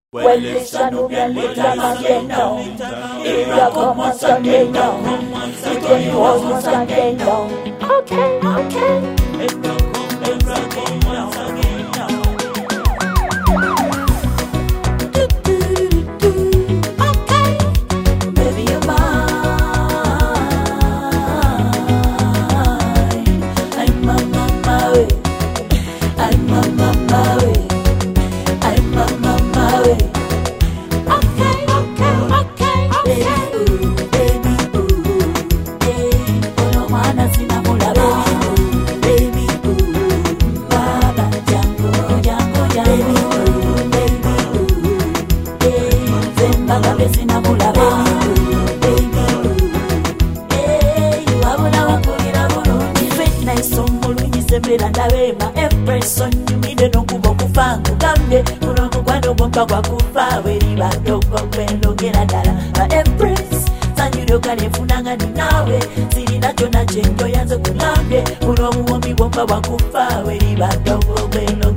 Well, listen up and listen again now. If you come on Sunday now, it only was one Sunday now. Okay, okay. If you come on Sunday now. Okay, baby, you're mine. I'm on my way. I'm on my way. I'm on my way. Okay, okay, okay, okay. Baby, ooh, yeah. Ono mwana sina mula baby, baba jango, jango, jango. Baby, yeah. Zemba gabe sina mula baby, yeah. Wabula wakulira bulungi. Fena isomulungi sembera ndabema. Empresso nyumide nokubo kufangu gambe. Kwando bomba kwa kufa weri badoko kwendo gera dala ba empress sanyu kale funanga ni nawe siri nacho na chenjo yanze kulambe uno muombi bomba kwa kufa weri badoko kwendo